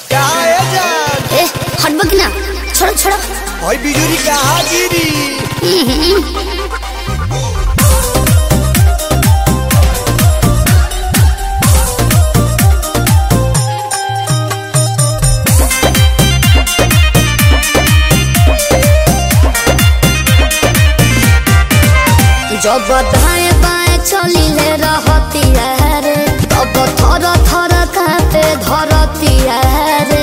क्या है जान? हटबक ना, छोड़ो छोड़ो। भाई बिजुरी कहाँ गिरी? जब दाएं बाएं चली ले रहती है रे, तब थर थर कांपे धरती है रे।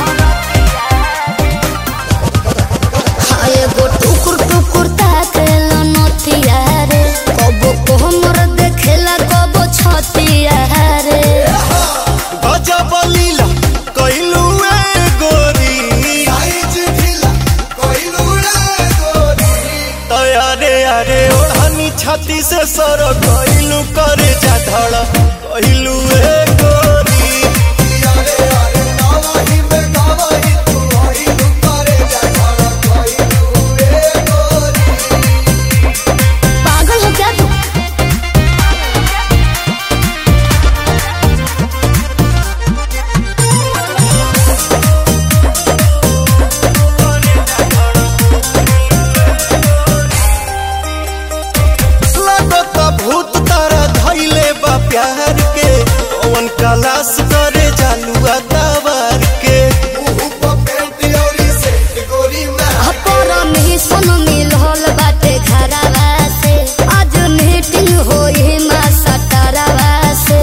एगो टुकुर टुकुर ताके लनती है रे, कबो कोमर देखेला कबो छती है रे। गजब लीला कइलू ए गोरी, साइज ढीला कइलू ए गोरी। तयारे यारे ओढ़नी छाती से सर कइलू करे जा धड़ कइलू ए गोरी। यारे यारे नावाही में गावाही तू कइलू करे जा धड़ कइलू ए गोरी। पागल हो क्या तू? भूत तारा धैले बा प्यार के, कौन कलास करे जालुआ तवार के। परमिशन मिलल बाटे घरवा से, आज मीटिंग होई मां सटरवा से।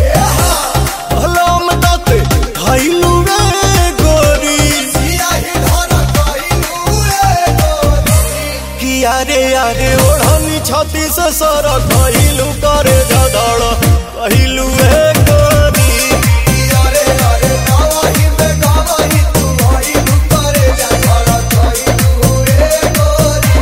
हलम दते धैलू ए गोरी, सियाही धर कइलू ए गोरी। कि यारे यारे ओढ़नी छाती से सर कइलू करे जा धड़ कइलू ए गोरी। यारे यारे नावाही में गावाही तू कइलू करे जा धड़ कइलू ए गोरी।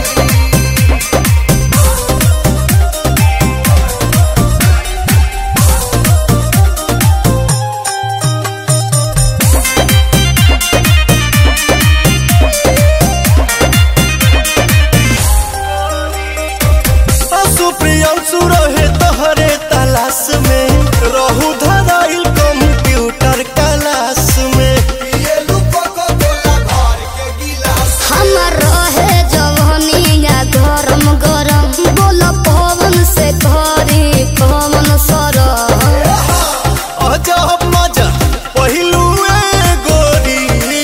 सुप्रियांशु रहे तहरे तलाश में, रहू धराइल कंप्यूटर क्लास में। हमर रहे जवनिया गरम गरम, बोल पवन से घरी पवन सरम। अजब मजा पहिलू ए गोरी,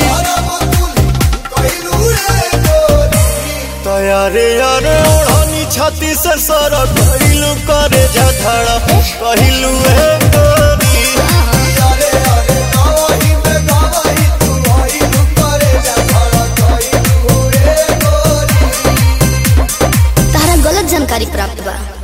तयारे यारे ओढ़नी छाती से सर कइलू करे जा धड़ कइलू ए गोरी। यारे यारे नावाही में गावाही तू कइलू करे जा धड़ कइलू ए गोरी। तारा गलत जानकारी प्राप्त बा।